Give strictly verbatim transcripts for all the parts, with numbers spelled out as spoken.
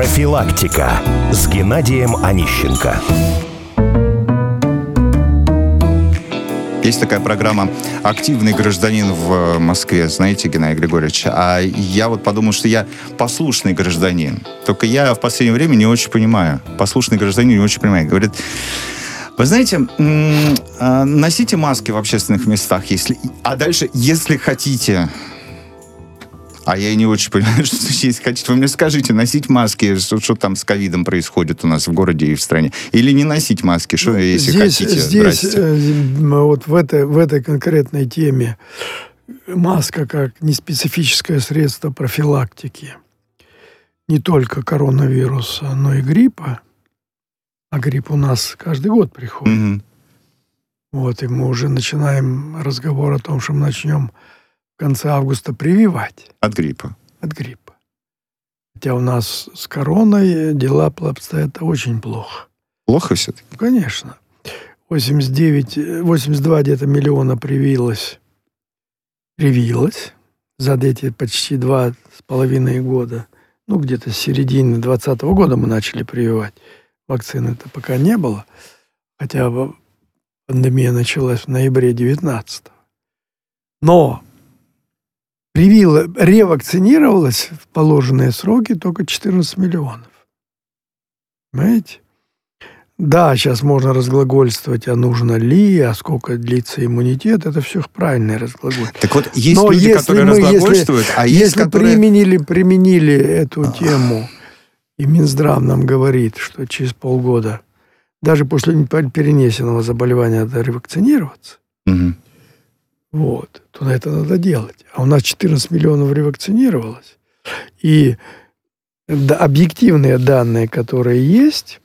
Профилактика с Геннадием Онищенко. Есть такая программа «Активный гражданин» в Москве, знаете, Геннадий Григорьевич. А я вот подумал, что я послушный гражданин. Только я в последнее время не очень понимаю. Послушный гражданин не очень понимает. Говорит, вы знаете, носите маски в общественных местах, если... а дальше, если хотите... А я и не очень понимаю, что если хотите, вы мне скажите, носить маски, что, что там с ковидом происходит у нас в городе и в стране, или не носить маски, что, если здесь, хотите. Здесь, вот в этой, в этой конкретной теме маска как неспецифическое средство профилактики не только коронавируса, но и гриппа. А грипп у нас каждый год приходит. Mm-hmm. Вот, и мы уже начинаем разговор о том, что мы начнем в конце августа прививать. От гриппа. От гриппа. Хотя у нас с короной дела обстоят очень плохо. Плохо все-таки? Конечно. восемьдесят девять, восемьдесят два где-то миллиона привилось. Привилось за эти почти два с половиной года. Ну, где-то с середины двадцатого года мы начали прививать. Вакцины-то пока не было. Хотя пандемия началась в ноябре девятнадцатого. Но привило, ревакцинировалось в положенные сроки только четырнадцать миллионов. Понимаете? Да, сейчас можно разглагольствовать, а нужно ли, а сколько длится иммунитет. Это все правильное разглагольствование. Так вот, есть Но люди, которые мы, разглагольствуют, если, а есть, если которые... применили, применили эту А-а-а. тему, и Минздрав нам говорит, что через полгода, даже после перенесенного заболевания, надо ревакцинироваться, угу. вот, то это надо делать. А у нас четырнадцать миллионов ревакцинировалось. И да, объективные данные, которые есть,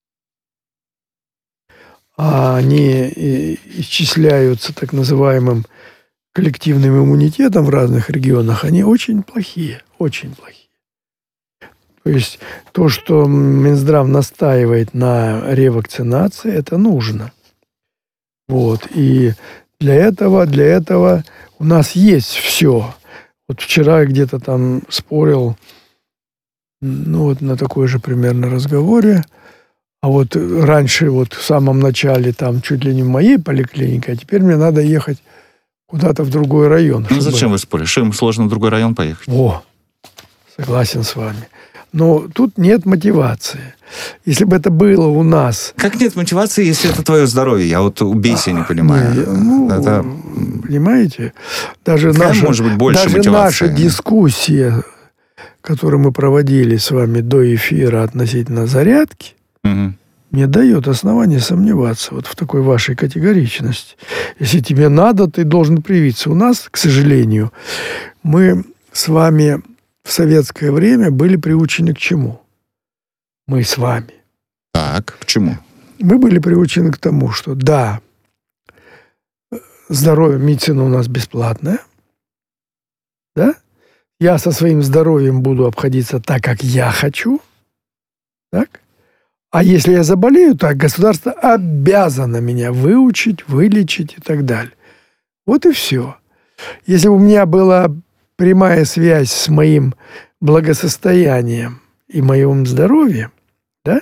они исчисляются так называемым коллективным иммунитетом в разных регионах, они очень плохие, очень плохие. То есть то, что Минздрав настаивает на ревакцинации, это нужно. Вот. И для этого, для этого у нас есть все. Вот вчера я где-то там спорил, ну вот на такой же примерно разговоре, а вот раньше, вот в самом начале, там чуть ли не в моей поликлинике, а теперь мне надо ехать куда-то в другой район. Ну зачем вы спорите? Что, им сложно в другой район поехать? О, согласен с вами. Но тут нет мотивации. Если бы это было у нас... Как нет мотивации, если это твое здоровье? Я вот убейся, не понимаю. Не, ну, это... Понимаете? Даже, наша, может быть больше даже мотивации? Наша дискуссия, которую мы проводили с вами до эфира относительно зарядки, угу. мне дает основание сомневаться вот в такой вашей категоричности. Если тебе надо, ты должен привиться. У нас, к сожалению, мы с вами... в советское время были приучены к чему? Мы с вами. Так, к чему? Мы были приучены к тому, что да, здоровье, медицина у нас бесплатная, да? Я со своим здоровьем буду обходиться так, как я хочу, так? А если я заболею, так государство обязано меня выучить, вылечить и так далее. Вот и все. Если бы у меня была прямая связь с моим благосостоянием и моим здоровьем, да?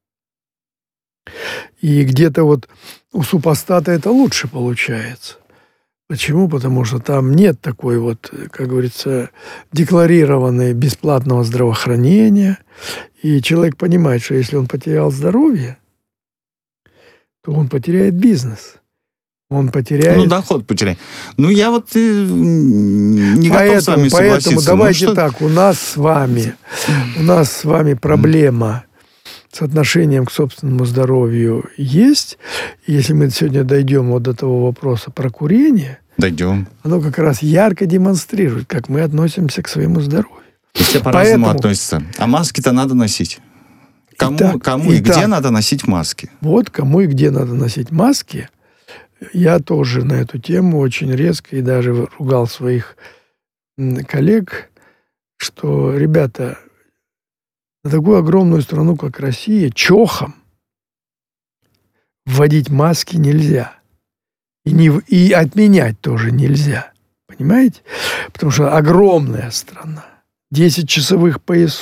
И где-то вот у супостата это лучше получается. Почему? Потому что там нет такой вот, как говорится, декларированной бесплатного здравоохранения. И человек понимает, что если он потерял здоровье, то он потеряет бизнес. Он потеряет... Ну, доход потеряет. Ну, я вот э, не поэтому, готов с вами согласиться. Поэтому давайте ну, что... так, у нас с вами, у нас с вами проблема с отношением к собственному здоровью есть. И если мы сегодня дойдем вот до того вопроса про курение, дойдем. Оно как раз ярко демонстрирует, как мы относимся к своему здоровью. Все по-разному поэтому... относятся. А маски-то надо носить. Кому, Итак, кому и итак, где надо носить маски? Вот кому и где надо носить маски. Я тоже на эту тему очень резко и даже ругал своих коллег, что, ребята, на такую огромную страну, как Россия, чохом вводить маски нельзя. И, не, и отменять тоже нельзя. Понимаете? Потому что огромная страна, десять часовых поясов,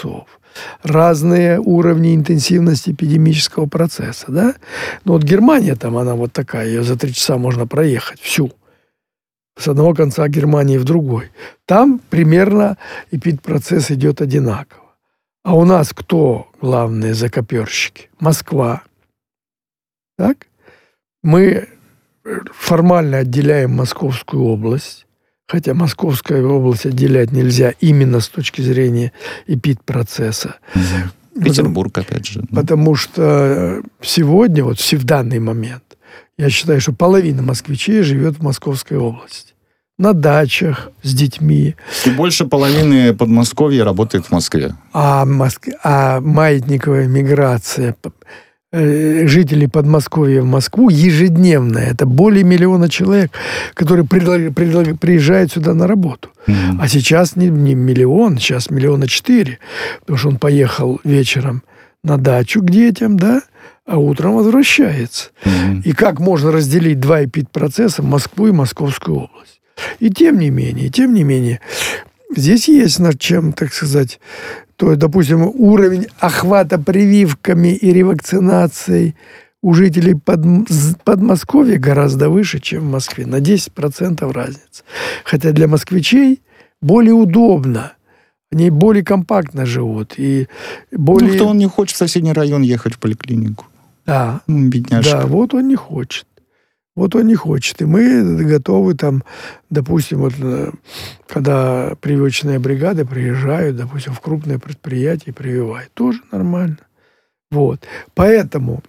разные уровни интенсивности эпидемического процесса, да? Но вот Германия там, она вот такая, ее за три часа можно проехать всю. С одного конца Германии в другой. Там примерно эпидпроцесс идет одинаково. А у нас кто главные закоперщики? Москва. Так? Мы формально отделяем Московскую область, хотя Московскую область отделять нельзя именно с точки зрения эпидпроцесса. Угу. Петербург, опять же. Потому что сегодня, вот в данный момент, я считаю, что половина москвичей живет в Московской области. На дачах с детьми. И больше половины Подмосковья работает в Москве. А, Моск... а маятниковая миграция жителей Подмосковья в Москву ежедневная. Это более миллиона человек, которые предлаг... Предлаг... приезжают сюда на работу. Mm-hmm. А сейчас не, не миллион, сейчас миллиона четыре. Потому что он поехал вечером на дачу к детям, да, а утром возвращается. Mm-hmm. И как можно разделить два эпидпроцесса, Москву и Московскую область? И тем не менее, тем не менее, здесь есть над чем, так сказать, то, допустим, уровень охвата прививками и ревакцинацией у жителей под, Подмосковья гораздо выше, чем в Москве. На десять процентов разница. Хотя для москвичей более удобно. Они более компактно живут. И более... Ну, кто он не хочет в соседний район ехать в поликлинику? Да. Бедняжка. Да, вот он не хочет. Вот он не хочет. И мы готовы там, допустим, вот, когда прививочные бригады приезжают, допустим, в крупное предприятие прививают. Тоже нормально. Вот. Поэтому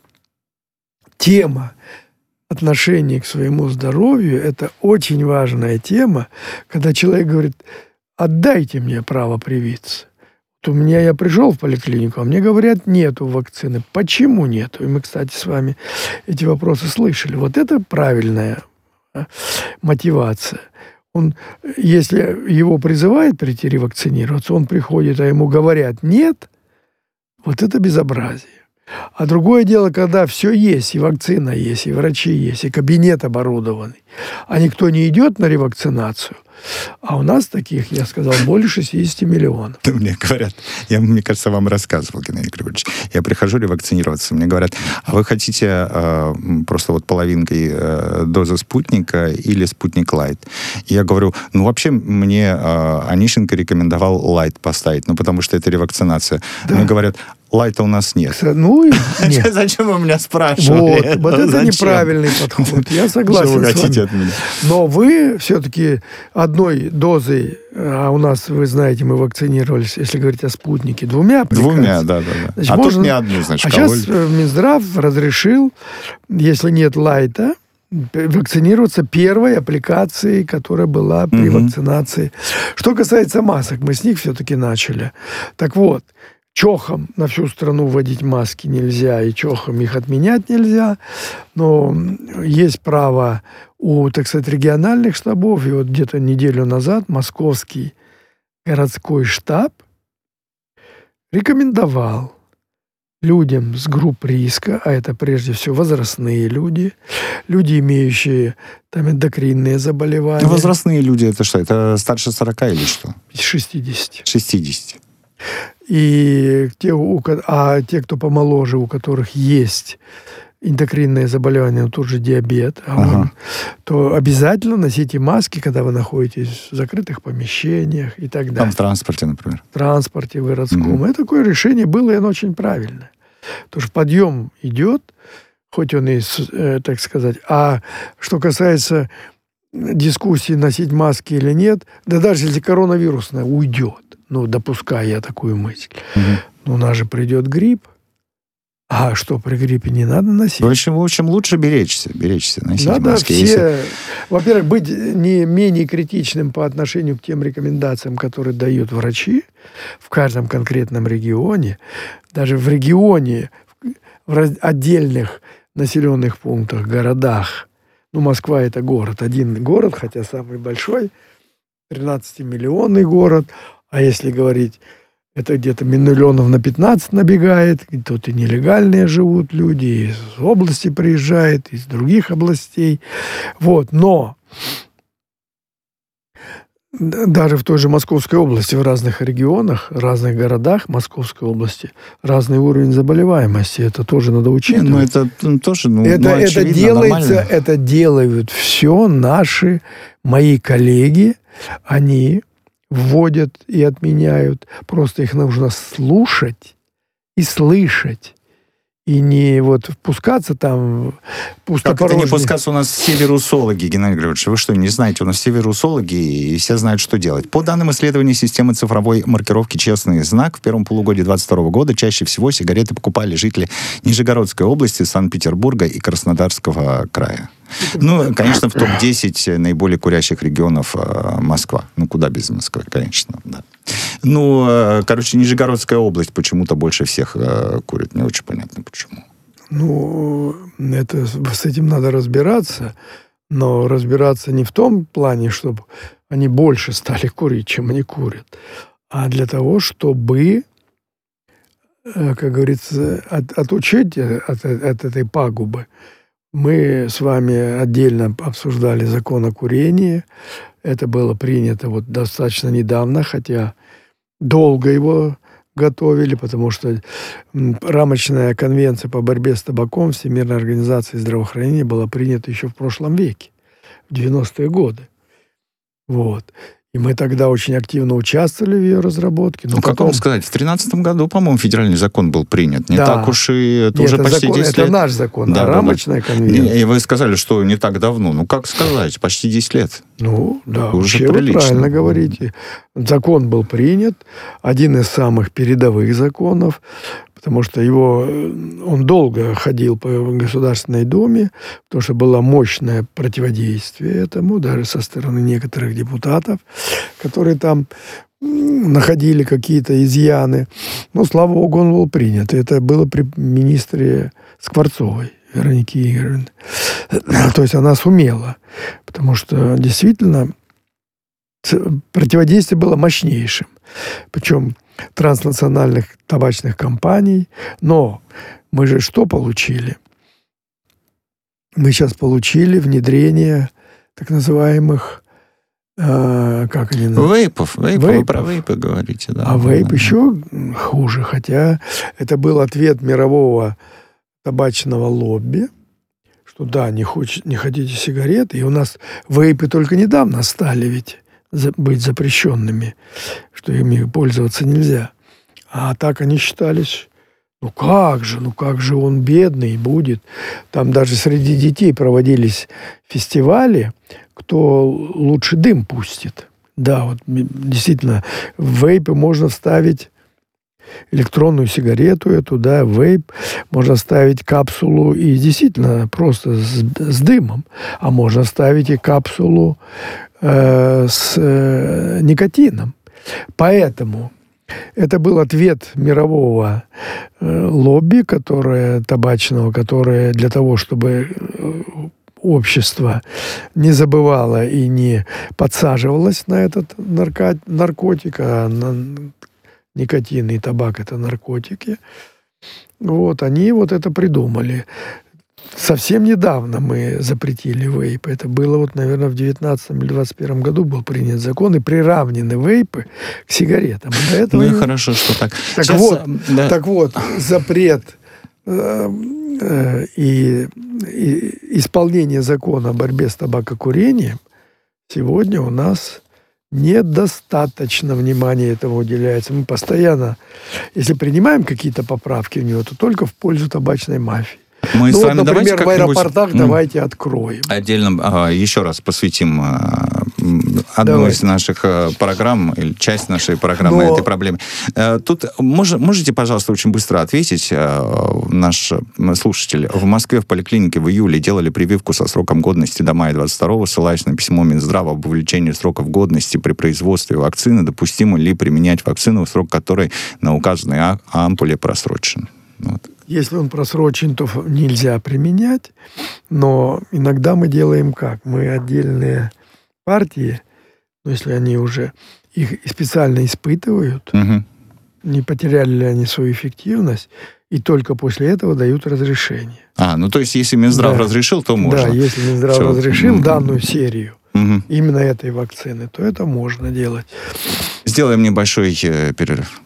тема отношения к своему здоровью – это очень важная тема, когда человек говорит, отдайте мне право привиться. У меня я пришел в поликлинику, а мне говорят, нету вакцины. Почему нету? И мы, кстати, с вами эти вопросы слышали. Вот это правильная мотивация. Он, если его призывают прийти ревакцинироваться, он приходит, а ему говорят нет, вот это безобразие. А другое дело, когда все есть, и вакцина есть, и врачи есть, и кабинет оборудованный, а никто не идет на ревакцинацию. А у нас таких, я сказал, более шестьдесят миллионов. Мне говорят, я, мне кажется, вам рассказывал, Геннадий Григорьевич, я прихожу ревакцинироваться, мне говорят, а вы хотите э, просто вот половинкой э, дозы спутника или спутник лайт? И я говорю, ну вообще мне э, Онищенко рекомендовал лайт поставить, ну потому что это ревакцинация. Да. Мне говорят, лайта у нас нет. Ну, нет. Зачем вы меня спрашиваете? Вот, вот это Зачем? Неправильный подход. Я согласен Что вы с хотите вами. от меня? Но вы все-таки одной дозой, а у нас, вы знаете, мы вакцинировались, если говорить о спутнике, двумя аппликациями. Двумя, да, да, да. Значит, а можно... тут не одну, значит, А сейчас Минздрав разрешил, если нет лайта, вакцинироваться первой аппликацией, которая была при угу. вакцинации. Что касается масок, мы с них все-таки начали. Так вот, чохом на всю страну вводить маски нельзя, и чохом их отменять нельзя, но есть право у, так сказать, региональных штабов, и вот где-то неделю назад московский городской штаб рекомендовал людям с групп риска, а это прежде всего возрастные люди, люди, имеющие там эндокринные заболевания. Возрастные люди, это что, это старше сорока или что? шестидесяти. шестидесяти. И те, у, а те, кто помоложе, у которых есть эндокринные заболевания, тот же диабет, а ага. он, то обязательно носите маски, когда вы находитесь в закрытых помещениях и так далее. Там в транспорте, например. В транспорте, в городском. Угу. И такое решение было, и оно очень правильное. Потому что подъем идет, хоть он и, э, так сказать. А что касается дискуссии, носить маски или нет, да даже если коронавирусная уйдет, ну, допускаю я такую мысль, угу. но у нас же придет грипп. А что, при гриппе не надо носить? В общем, в общем лучше беречься, беречься, носить надо маски. Все, если... во-первых, быть не менее критичным по отношению к тем рекомендациям, которые дают врачи в каждом конкретном регионе. Даже в регионе, в отдельных населенных пунктах, городах. Ну, Москва – это город, один город, хотя самый большой, тринадцатимиллионный город. А если говорить... Это где-то миллионов на пятнадцать набегает. И тут и нелегальные живут люди, и из области приезжают, из других областей. Вот. Но Даже в той же Московской области, в разных регионах, разных городах Московской области разный уровень заболеваемости. Это тоже надо учитывать. Ну, это тоже, ну, это, ну, это делается, нормально. Это делают все наши, мои коллеги. Они вводят и отменяют. Просто их нужно слушать и слышать. И не вот впускаться там пустопорожнее. Как это не пускаться? У нас все вирусологи, Геннадий Григорьевич. Вы что, не знаете? У нас все вирусологи, и все знают, что делать. По данным исследований системы цифровой маркировки «Честный знак», в первом полугодии двадцать второго года чаще всего сигареты покупали жители Нижегородской области, Санкт-Петербурга и Краснодарского края. Ну, конечно, в топ десять наиболее курящих регионов э, Москва. Ну, куда без Москвы, конечно, да. Ну, э, короче, Нижегородская область почему-то больше всех э, курит. Не очень понятно, почему. Ну, это, с этим надо разбираться, но разбираться не в том плане, чтобы они больше стали курить, чем они курят, а для того, чтобы, как говорится, от, отучить от, от этой пагубы. Мы с вами отдельно обсуждали закон о курении. Это было принято вот достаточно недавно, хотя долго его готовили, потому что рамочная конвенция по борьбе с табаком Всемирной организации здравоохранения была принята еще в прошлом веке, в девяностые годы. Вот. И мы тогда очень активно участвовали в ее разработке. Но ну, потом... как вам сказать, в тринадцатом году, по-моему, федеральный закон был принят. Не да. так уж и... Это Нет, уже это почти закон, десять это лет. наш закон, да, а да, рамочная да. конвенция. И вы сказали, что не так давно. Ну, как сказать, почти десять лет. Ну, да, уже вообще прилично. Вы правильно говорите. Закон был принят, один из самых передовых законов, потому что его, он долго ходил по Государственной Думе, потому что было мощное противодействие этому, даже со стороны некоторых депутатов, которые там находили какие-то изъяны. Но, слава богу, он был принят. И это было при министре Скворцовой, Веронике Игоревне. То есть она сумела, потому что действительно противодействие было мощнейшим. Причем транснациональных табачных компаний. Но мы же что получили? Мы сейчас получили внедрение так называемых э, как они называются? Вейпов. Вейпов. Вейпов. Вы про вейпы говорите, да. А вейп да. еще хуже. Хотя это был ответ мирового табачного лобби, что да, не, хочет, не хотите сигареты. И у нас вейпы только недавно стали ведь быть запрещенными, что ими пользоваться нельзя. А так они считались, ну как же, ну как же он бедный будет. Там даже среди детей проводились фестивали, кто лучше дым пустит. Да, вот действительно, в вейпы можно вставить электронную сигарету эту, да, вейп, можно ставить капсулу и действительно просто с, с дымом, а можно ставить и капсулу э, с э, никотином. Поэтому это был ответ мирового э, лобби, которое, табачного, которое для того, чтобы общество не забывало и не подсаживалось на этот нарко- наркотик, а на никотин и табак – это наркотики. Вот, они вот это придумали. Совсем недавно мы запретили вейпы. Это было, вот, наверное, в девятнадцатом или двадцать первом году был принят закон, и приравнены вейпы к сигаретам. До этого ну и не... хорошо, что так. Так, Сейчас, вот, да. так вот, запрет э, э, и, и исполнение закона о борьбе с табакокурением сегодня у нас недостаточно внимания этому уделяется. Мы постоянно, если принимаем какие-то поправки в него, то только в пользу табачной мафии. Мы ну с вот, вами например, в аэропортах mm. давайте откроем. Отдельно а, еще раз посвятим а, одну Давай. из наших а, программ, или часть нашей программы Но... этой проблеме. А, тут мож, можете, пожалуйста, очень быстро ответить, а, наш слушатель. В Москве в поликлинике в июле делали прививку со сроком годности до мая двадцать второго, ссылаясь на письмо Минздрава об увеличении сроков годности при производстве вакцины. Допустимо ли применять вакцину, срок которой на указанной а- ампуле просрочен? Вот. Если он просрочен, то нельзя применять, но иногда мы делаем как? Мы отдельные партии, ну, если они уже их специально испытывают, Угу. не потеряли ли они свою эффективность, и только после этого дают разрешение. А, ну то есть если Минздрав да. разрешил, то можно. Да, если Минздрав Все. разрешил данную серию, угу. именно этой вакцины, то это можно делать. Сделаем небольшой э, перерыв.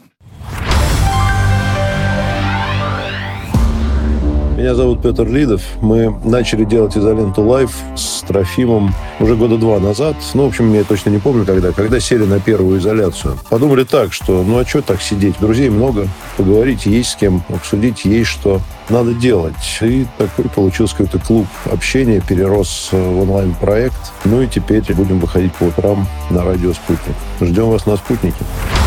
Меня зовут Петр Лидов. Мы начали делать «Изоленту Лайф» с Трофимом уже года два назад. Ну, в общем, я точно не помню, когда. Когда сели на первую изоляцию. Подумали так, что ну а что так сидеть? Друзей много, поговорить есть с кем, обсудить есть что. Надо делать. И такой получился какой-то клуб общения, перерос в онлайн-проект. Ну и теперь будем выходить по утрам на радио «Спутник». Ждем вас на «Спутнике».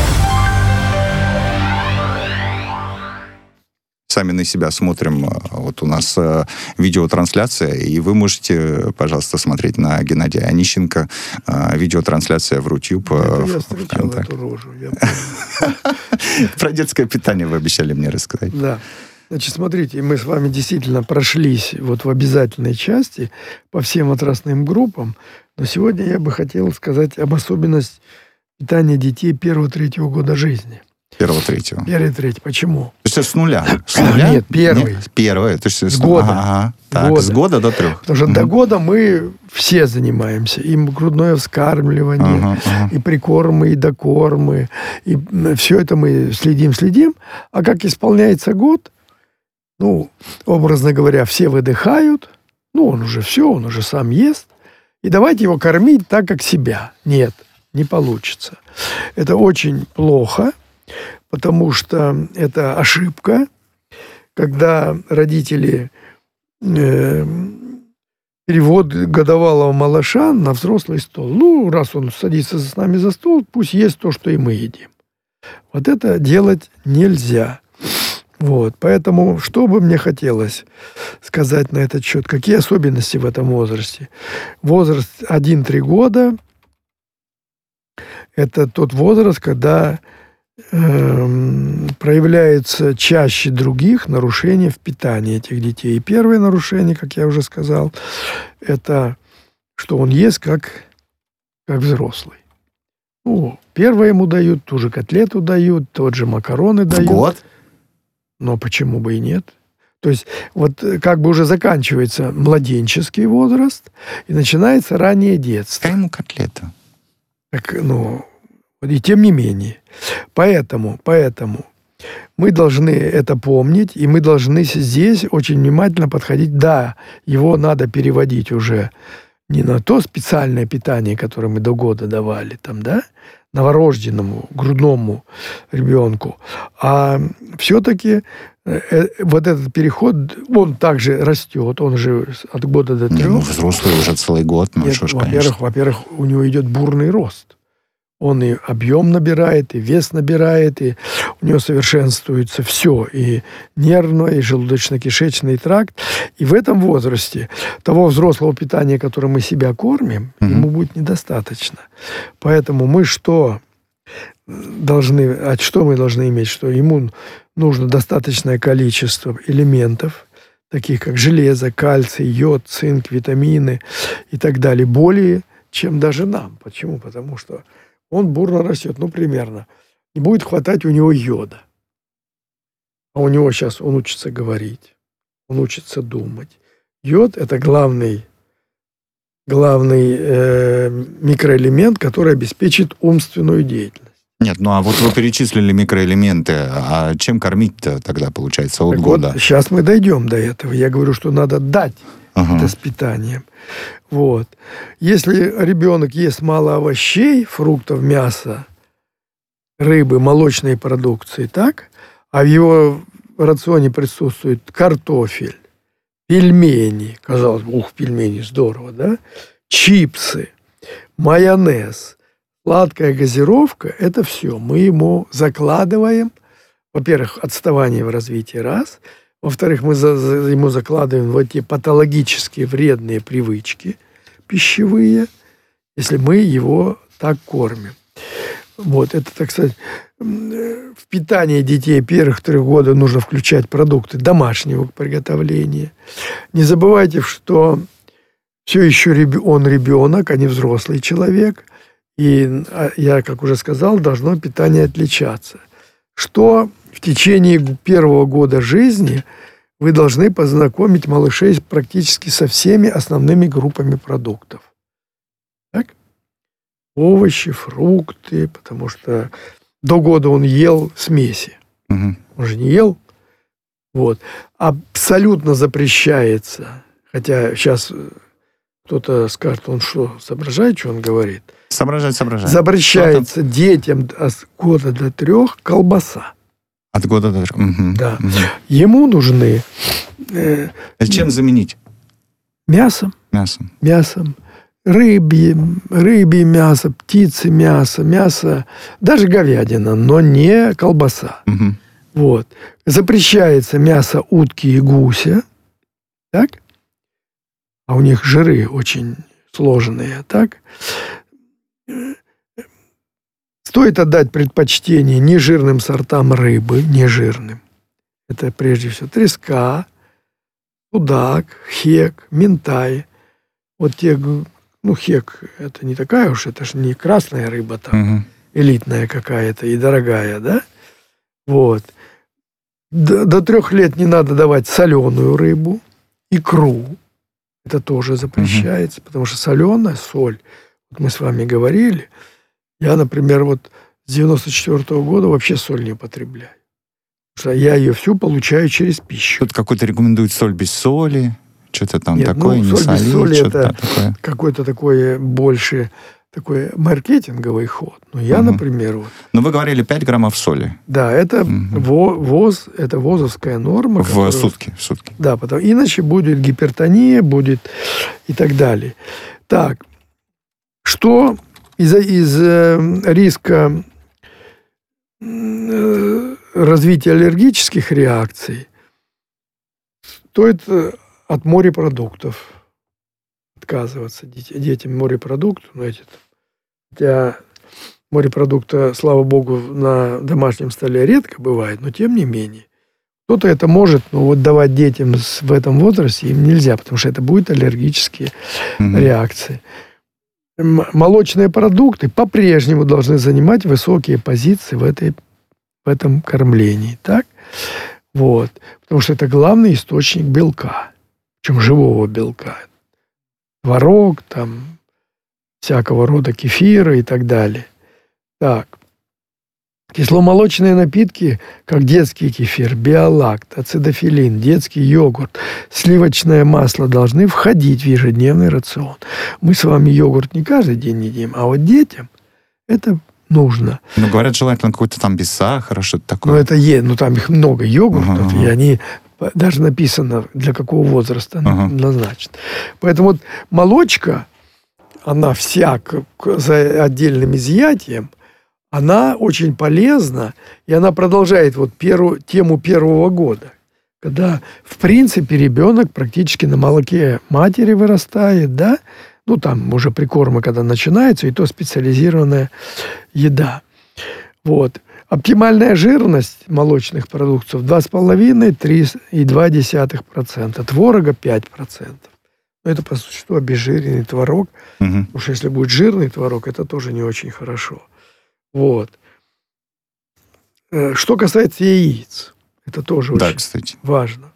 Сами на себя смотрим. Вот у нас э, видеотрансляция, и вы можете, пожалуйста, смотреть на Геннадия Онищенко. Э, видеотрансляция в Рутюб. Это я встречал эту рожу. Про детское питание вы обещали мне рассказать. Да. Значит, смотрите, мы с вами действительно прошлись вот в обязательной части по всем возрастным группам, но сегодня я бы хотел сказать об особенности питания детей первого-третьего года жизни. Первого-третьего. Первый-третий. Почему? То есть с нуля? С нуля? Нет, первый. Нет, первый. То есть с года. Ага. Так, года. С года до трех. Потому что угу. до года мы все занимаемся. И грудное вскармливание, ага, ага. и прикормы, и докормы. И все это мы следим-следим. А как исполняется год, ну, образно говоря, все выдыхают. Ну, он уже все, он уже сам ест. И давайте его кормить так, как себя. Нет, не получится. Это очень плохо. Потому что это ошибка, когда родители э, перевод годовалого малыша на взрослый стол. Ну, раз он садится с нами за стол, пусть ест то, что и мы едим. Вот это делать нельзя. Вот. Поэтому, что бы мне хотелось сказать на этот счет? Какие особенности в этом возрасте? Возраст один-три года – это тот возраст, когда проявляется чаще других нарушения в питании этих детей. И первое нарушение, как я уже сказал, это что он ест как, как взрослый. Ну, первое ему дают, ту же котлету дают, тот же макароны дают. Год? Но почему бы и нет? То есть вот как бы уже заканчивается младенческий возраст и начинается раннее детство. Какая ему котлета? Так, ну... И тем не менее. Поэтому, поэтому мы должны это помнить, и мы должны здесь очень внимательно подходить. Да, его надо переводить уже не на то специальное питание, которое мы до года давали, там, да, новорожденному, грудному ребенку, а все-таки вот этот переход, он также растет, он же от года до трех. Ну, взрослый уже целый год, ну Нет, что ж, во-первых, конечно. во-первых, у него идет бурный рост. Он и объем набирает, и вес набирает, и у него совершенствуется все, и нервный, и желудочно-кишечный тракт. И в этом возрасте того взрослого питания, которым мы себя кормим, mm-hmm. ему будет недостаточно. Поэтому мы что должны, а что мы должны иметь? Что ему нужно достаточное количество элементов, таких как железо, кальций, йод, цинк, витамины и так далее, более, чем даже нам. Почему? Потому что он бурно растет, ну, примерно. Не будет хватать у него йода. А у него сейчас он учится говорить, он учится думать. Йод – это главный, главный э, микроэлемент, который обеспечит умственную деятельность. Нет, ну а вот вы перечислили микроэлементы, а чем кормить-то тогда, получается, от так года? Вот, сейчас мы дойдем до этого. Я говорю, что надо дать ага. это с питанием. Вот. Если ребенок ест мало овощей, фруктов, мяса, рыбы, молочной продукции, так, а в его рационе присутствует картофель, пельмени, казалось бы, ух, пельмени, здорово, да, чипсы, майонез, сладкая газировка, это все. Мы ему закладываем, во-первых, отставание в развитии, раз. Во-вторых, мы за, за, ему закладываем вот эти патологические вредные привычки пищевые, если мы его так кормим. Вот, это, так сказать, в питание детей первых трех года нужно включать продукты домашнего приготовления. Не забывайте, что все еще он ребенок, а не взрослый человек. И я, как уже сказал, должно питание отличаться. Что в течение первого года жизни вы должны познакомить малышей практически со всеми основными группами продуктов. овощи, фрукты, потому что до года он ел смеси. Угу. Он же не ел. Вот. Абсолютно запрещается. Хотя сейчас кто-то скажет, он что, соображает, что он говорит? Соображать, соображать. Запрещается детям от года до трех колбаса. От года до трех. Угу. Да. Угу. Ему нужны э, Чем заменить? мясом, Мясом. мясом, рыбье, рыбье мясо, птицы мясо, мясо, даже говядина, но не колбаса. Угу. Вот. Запрещается мясо утки и гуся, так? А у них жиры очень сложные, так? Стоит отдать предпочтение нежирным сортам рыбы, нежирным. Это прежде всего треска, судак, хек, минтай. Вот те, ну, хек, это не такая уж, это же не красная рыба там, Угу. элитная какая-то и дорогая, да? Вот. До, до трех лет не надо давать соленую рыбу, икру. Это тоже запрещается, потому что соленая, соль, вот мы с вами говорили, я, например, вот с девяносто четвёртого года вообще соль не употребляю. Потому что я ее всю получаю через пищу. Тут какой-то рекомендует соль без соли, что-то там Нет, такое, ну, не соль без солить, соли что-то это такое. Какой-то такой больше такой маркетинговый ход. Но я, Мгм. например, вот, Но вы говорили пять граммов соли да, это Мгм. во- ВОЗ, это ВОЗовская норма. в которую- сутки. В сутки. Да, потому, иначе будет гипертония, будет и так далее. Так, что из, из э, риска э, развития аллергических реакций стоит э, от морепродуктов отказываться детям, детям морепродуктов, ну, эти, хотя морепродукта, слава богу, на домашнем столе редко бывает, но тем не менее. Кто-то это может, но вот давать детям с- в этом возрасте им нельзя, потому что это будут аллергические Мгм. реакции. М- Молочные продукты по-прежнему должны занимать высокие позиции в, этой, в этом кормлении. Так? Вот. Потому что это главный источник белка, причем живого белка. Творог, там, всякого рода кефира и так далее. Так. Кисломолочные напитки, как детский кефир, биолакт, ацидофилин, детский йогурт, сливочное масло должны входить в ежедневный рацион. Мы с вами йогурт не каждый день едим, а вот детям это нужно. Ну, говорят, желательно какой-то там без сахара, что-то Но такое. это е, ну там их много йогуртов, Ага, ага. и они п- даже написано, для какого возраста Ага. назначено. Поэтому вот молочка, она вся к- к- за отдельным изъятием, она очень полезна, и она продолжает вот первую, тему первого года, когда, в принципе, ребенок практически на молоке матери вырастает, да, ну, там уже прикормы, когда начинаются, и то специализированная еда. Вот. Оптимальная жирность молочных продуктов два с половиной - три и два десятых процента, творога пять процентов. Но это по существу обезжиренный творог, Мгм. потому что если будет жирный творог, это тоже не очень хорошо. Вот. Э, Что касается яиц, это тоже Да, очень кстати. важно.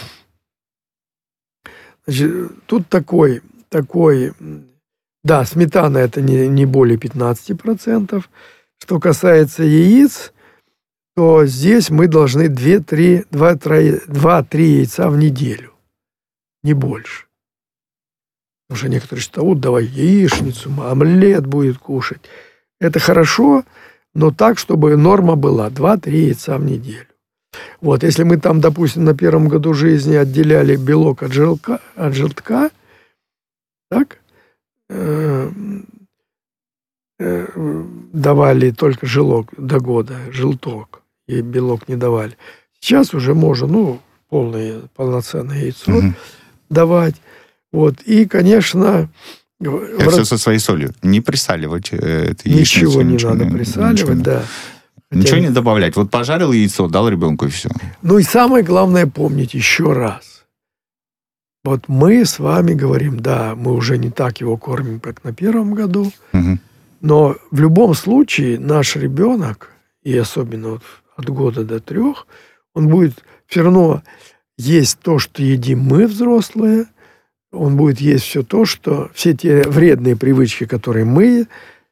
Значит, тут такой, такой, м, да, сметана это не, не более пятнадцати процентов. Что касается яиц, то здесь мы должны два-три яйца в неделю, не больше. Потому что некоторые считают, вот давай яичницу, омлет будет кушать. Это хорошо, но так, чтобы норма была два-три яйца в неделю. Вот, если мы там, допустим, на первом году жизни отделяли белок от желтка, от желтка, так, э, э, давали только желок до года, желток, и белок не давали. Сейчас уже можно, ну, полное, полноценное яйцо Мгм. давать. Вот, и, конечно, в Это все со своей солью. Не присаливать э, это яичницу, ничего не надо присаливать, ничего, не- да. Ничего Хотя- не добавлять. Вот пожарил яйцо, дал ребенку, и все. Ну и самое главное помнить еще раз. Вот мы с вами говорим, да, мы уже не так его кормим, как на первом году, Мгм. но в любом случае наш ребенок, и особенно вот от года до трех, он будет все равно есть то, что едим мы, взрослые, он будет есть все то, что все те вредные привычки, которые мы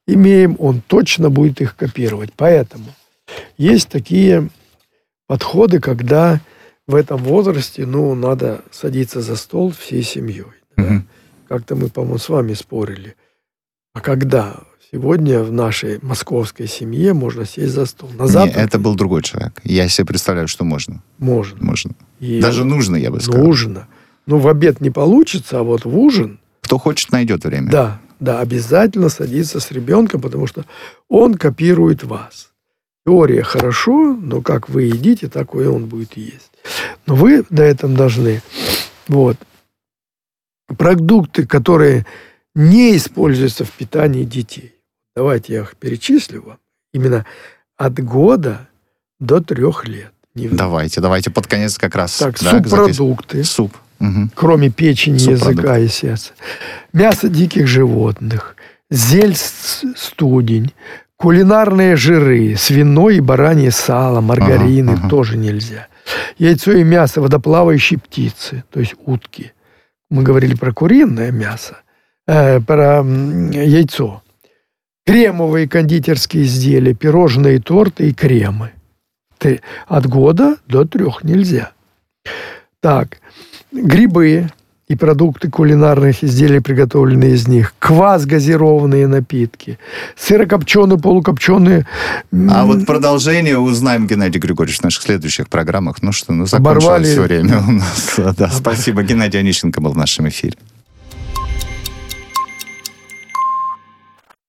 имеем, он точно будет их копировать. Поэтому есть такие подходы, когда в этом возрасте, ну, надо садиться за стол всей семьей. Да? Mm-hmm. Как-то мы, по-моему, с вами спорили. А когда сегодня в нашей московской семье можно сесть за стол? На завтрак? Нет, это был другой человек. Я себе представляю, что можно. Можно. Можно. И даже нужно, я бы сказал. Нужно. Ну, в обед не получится, а вот в ужин... Кто хочет, найдет время. Да, да, обязательно садиться с ребенком, потому что он копирует вас. Теория хорошо, но как вы едите, так и он будет есть. Но вы на этом должны... Вот. Продукты, которые не используются в питании детей. Давайте я их перечислю вам. Именно от года до трех лет. Давайте, давайте под конец как раз. Так, да, субпродукты. Суп. Угу. Кроме печени, языка и сердца. Мясо диких животных. Зелень, студень. Кулинарные жиры. Свиное и баранье сало. Маргарины ага, ага. тоже нельзя. Яйцо и мясо водоплавающей птицы. То есть утки. Мы говорили про куриное мясо. Э, про яйцо. Кремовые кондитерские изделия. Пирожные, торты и кремы. От года до трех нельзя. Так, грибы и продукты кулинарных изделий, приготовленные из них, квас, газированные напитки, сырокопченые, полукопченые. А вот продолжение узнаем, Геннадий Григорьевич, в наших следующих программах. Ну что, ну закончилось все время у нас. Да, спасибо. Геннадий Онищенко был в нашем эфире.